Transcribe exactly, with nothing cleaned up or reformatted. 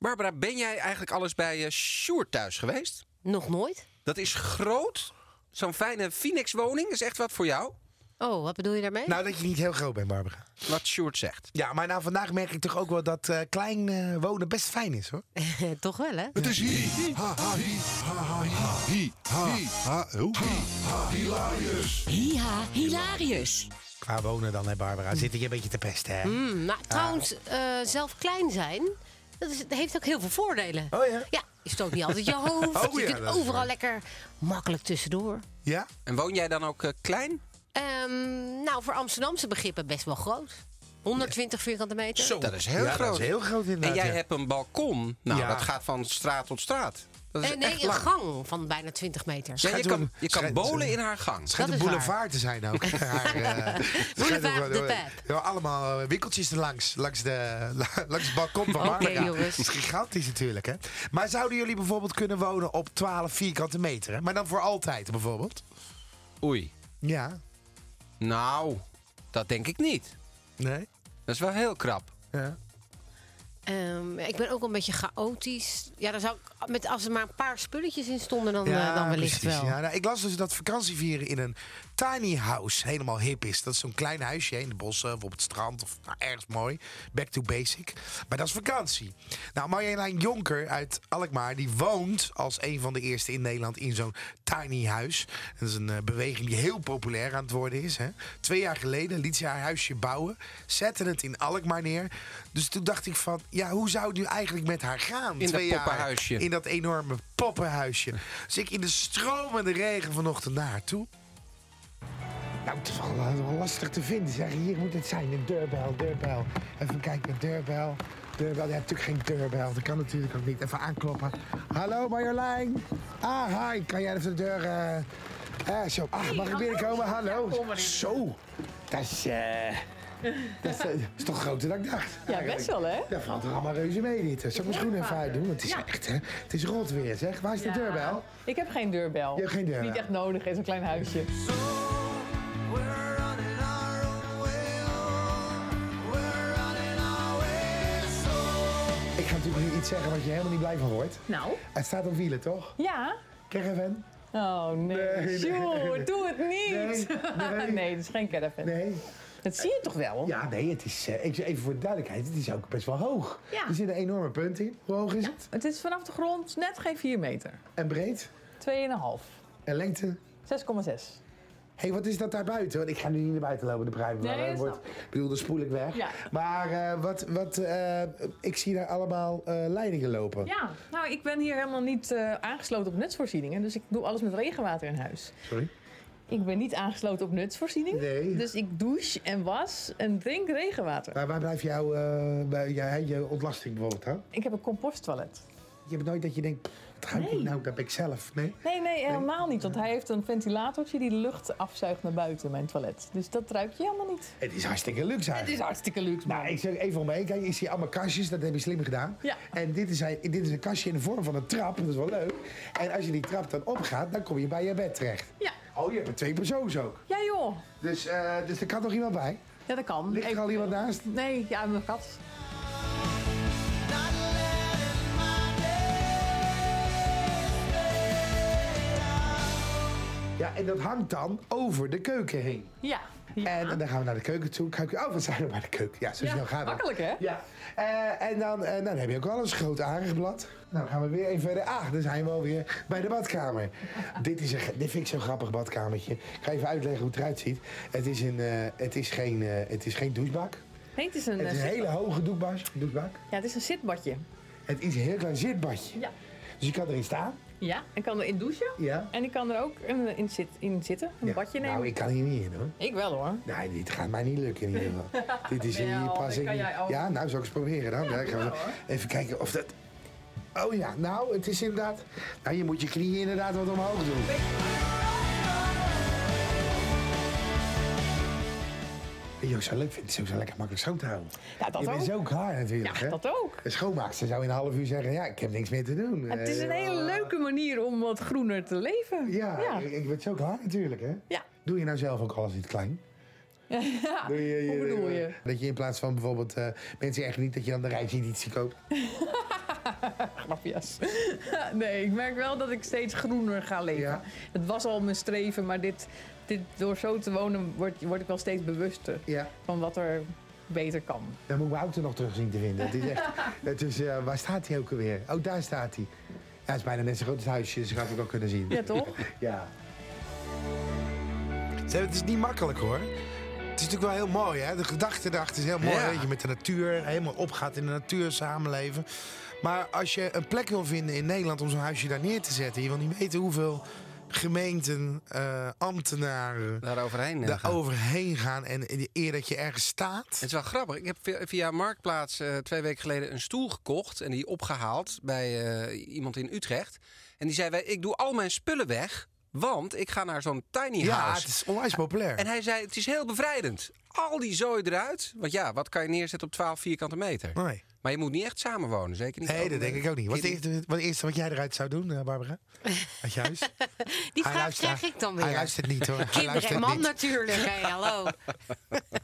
Barbara, ben jij eigenlijk al eens bij uh, Sjoerd thuis geweest? Nog nooit. Dat is groot. Zo'n fijne Phoenix-woning is echt wat voor jou. Oh, wat bedoel je daarmee? Nou, dat je niet heel groot bent, Barbara. Wat Sjoerd zegt. Ja, maar nou, vandaag merk ik toch ook wel dat uh, klein uh, wonen best fijn is, hoor. Toch wel, hè? Het is hi, ha, ha, hi, ha, ha, hi, ha, hi, ha, hi, ha, hilarisch. Hi, ha, hilarisch. Qua wonen dan, hè, Barbara, zit je een beetje te pesten, hè? Mm, nou, trouwens, uh, zelf klein zijn, dat, is, dat heeft ook heel veel voordelen. Oh ja? Ja, je stoot niet altijd je hoofd. Oh, je ja, kunt dat is overal waar. lekker makkelijk tussendoor. Ja? En woon jij dan ook uh, klein? Um, nou, voor Amsterdamse begrippen best wel groot. honderdtwintig vierkante meter. Zo, dat is heel ja, groot. dat is heel groot inderdaad. En jij ja. hebt een balkon. Nou, Ja. dat gaat van straat tot straat. Dat is Eh, nee, echt een lang. gang van bijna twintig meter. Ja, je Schijnt kan, wel- je kan schijnt- bolen in haar gang. Het schijnt Dat een is boulevard te zijn ook. Haar, uh, Boulevard de Pep. Ja, allemaal uh, winkeltjes erlangs. Langs, de, langs het balkon van Oké, Barbara. jongens. Dat is gigantisch natuurlijk, hè. Maar zouden jullie bijvoorbeeld kunnen wonen op twaalf vierkante meter? Hè? Maar dan voor altijd bijvoorbeeld? Oei. Ja. Nou, dat denk ik niet. Nee? Dat is wel heel krap. Ja. Um, ik ben ook een beetje chaotisch. Ja, dan zou ik, met, als er maar een paar spulletjes in stonden, dan, Ja, uh, dan wellicht precies. wel. Ja, nou, ik las dus dat vakantievieren in een tiny house helemaal hip is. Dat is zo'n klein huisje in de bossen of op het strand of nou, ergens mooi. Back to basic. Maar dat is vakantie. Nou, Marjolein Jonker uit Alkmaar, die woont als een van de eerste in Nederland in zo'n tiny huis. Dat is een uh, beweging die heel populair aan het worden is. Hè. Twee jaar geleden liet ze haar huisje bouwen. Zette het in Alkmaar neer. Dus toen dacht ik van, ja, hoe zou het nu eigenlijk met haar gaan? In Twee dat jaar poppenhuisje. in dat enorme poppenhuisje. Dus ik in de stromende regen vanochtend naar haar toe. Nou, het is wel, uh, wel lastig te vinden. Zeg, hier moet het zijn. Een deurbel, deurbel. Even kijken, deurbel. Deurbel, je hebt natuurlijk geen deurbel. Dat kan natuurlijk ook niet. Even aankloppen. Hallo Marjolein. Ah, hi. Kan jij even de deur... Uh... Uh, zo. Ah, mag ik binnenkomen? Hallo. Zo. Dat is... Uh... Dat is, uh, is toch groter dan ik dacht. Ja, best wel, hè? Dat valt er allemaal reuze mee dit. Zal ik mijn schoenen even uitdoen? Het is Ja. echt, hè? Het is rot weer, zeg. Waar is de Ja. deurbel? Ik heb geen deurbel. Je hebt geen deurbel. Niet echt nodig in zo'n klein huisje. Ik ga natuurlijk nu iets zeggen wat je helemaal niet blij van wordt. Nou? Het staat op wielen, toch? Ja. Caravan? Oh, nee. Nee, nee, Sjoerd, nee. doe het niet. Nee, nee. nee, het is geen caravan. Nee. Dat zie je toch wel? Ja, nee, het is, uh, even even voor de duidelijkheid, het is ook best wel hoog. Ja. Er zit een enorme punt in. Hoe hoog is het? Het is vanaf de grond net geen vier meter. En breed? twee komma vijf. En lengte? zes komma zes. Hé, hey, wat is dat daar buiten? Want ik ga nu niet naar buiten lopen, de pruim. Nee, maar, dat wordt, snap ik. ik bedoel, dan spoel ik weg. Ja. Maar uh, wat, wat, uh, ik zie daar allemaal uh, leidingen lopen. Ja, nou, ik ben hier helemaal niet uh, aangesloten op nutsvoorzieningen. Dus ik doe alles met regenwater in huis. Sorry? Ik ben niet aangesloten op nutsvoorzieningen. Nee. Dus ik douche en was en drink regenwater. Maar waar blijft jouw uh, bij, ja, je ontlasting bijvoorbeeld aan? Ik heb een composttoilet. Je hebt nooit dat je denkt, pff, wat ruikt Nee. ik nou? Dat ben ik zelf. Nee? Nee, nee, helemaal niet. Want hij heeft een ventilatortje die de lucht afzuigt naar buiten, mijn toilet. Dus dat ruik je helemaal niet. Het is hartstikke luxe Het eigenlijk. is hartstikke luxe, man. Nou, ik zeg even om me heen kijken. Ik zie allemaal kastjes, dat heb je slim gedaan. Ja. En dit is, een- dit is een kastje in de vorm van een trap, dat is wel leuk. En als je die trap dan opgaat, dan kom je bij je bed terecht. Ja. Oh, je hebt er twee persoons ook. Ja, joh. Dus, uh, dus er kan nog iemand bij? Ja, dat kan. Ligt er al iemand naast? Nee, ja, mijn kat. Ja, en dat hangt dan over de keuken heen. Ja. ja. En, en dan gaan we naar de keuken toe. Keuken, oh, we zijn we bij de keuken. Ja, zo Ja, snel gaat het. makkelijk, hè? Ja. Uh, en dan, uh, nou, dan heb je ook wel eens een groot aanrechtblad. Nou, dan gaan we weer even verder. Ah, dan zijn we alweer bij de badkamer. dit, is een, dit vind ik zo'n grappig badkamertje. Ik ga even uitleggen hoe het eruit ziet. Het is, een, uh, het is, geen, uh, het is geen douchebak. Nee, het is een, Het is een uh, hele hoge douchebak. douchebak. ja, het is een zitbadje. Het is een heel klein zitbadje. Ja. Dus je kan erin staan. Ja, ik kan erin douchen. Ja. En ik kan er ook in, in, zit, in zitten, een Ja. badje nemen. Nou, ik kan hier niet in, hoor. Ik wel, hoor. Nee, dit gaat mij niet lukken in ieder geval. Dit is Wel, hier pas dat ik kan niet. jij ook. Ja, nou zal ik eens proberen dan. Ja, gaan we wel, hoor. even kijken of dat. Oh ja, nou, het is inderdaad. Nou, je moet je knieën inderdaad wat omhoog doen. Weet je ook zo leuk vindt? Het is ook zo lekker makkelijk schoon te houden. Ja, dat je bent ook. zo klaar natuurlijk. Ja, hè? dat ook. Een schoonmaakster zou in een half uur zeggen: ja, ik heb niks meer te doen. Het is een Eh, hele leuke manier om wat groener te leven. Ja, Ja. Ik, ik ben zo klaar natuurlijk, hè? Ja. Doe je nou zelf ook alles in het klein? Ja. Doe je, Hoe bedoel je? Dat je in plaats van bijvoorbeeld uh, mensen echt niet dat je dan de reis niet iets koopt. Grapjes. Nee, ik merk wel dat ik steeds groener ga leven. Ja. Het was al mijn streven, maar dit, dit, door zo te wonen word, word ik wel steeds bewuster Ja. van wat er beter kan. Dan moet ik mijn auto nog terug zien te vinden. Het is echt, het is, uh, waar staat hij ook alweer? Oh, daar staat hij. Ja, het is bijna net zo groot als het huisje, dus ik ga het ook wel kunnen zien. Ja, toch? Ja. Zeg, het is niet makkelijk hoor. Het is natuurlijk wel heel mooi, hè? De gedachte erachter is heel mooi. Ja. Dat je met de natuur helemaal opgaat in de natuur samenleven. Maar als je een plek wil vinden in Nederland om zo'n huisje daar neer te zetten... je wil niet weten hoeveel gemeenten, uh, ambtenaren... Daar overheen uh, daar gaan. overheen gaan en de eer dat je ergens staat. Het is wel grappig. Ik heb via, via Marktplaats uh, twee weken geleden een stoel gekocht... en die opgehaald bij uh, iemand in Utrecht. En die zei, wij, ik doe al mijn spullen weg... want ik ga naar zo'n tiny Ja, house. het is onwijs populair. En hij zei, het is heel bevrijdend. Al die zooi eruit. Want ja, wat kan je neerzetten op twaalf vierkante meter? Nee. Maar je moet niet echt samenwonen. Zeker niet. Nee, dat denk ik ook niet. Wat is het Kinderen. eerste wat, het eerste wat jij eruit zou doen, Barbara? Uit je huis? Die Hij vraag luistert- krijg ik dan weer. Hij luistert niet hoor. Hij Kinderen en luistert man niet. natuurlijk. Hey, hallo.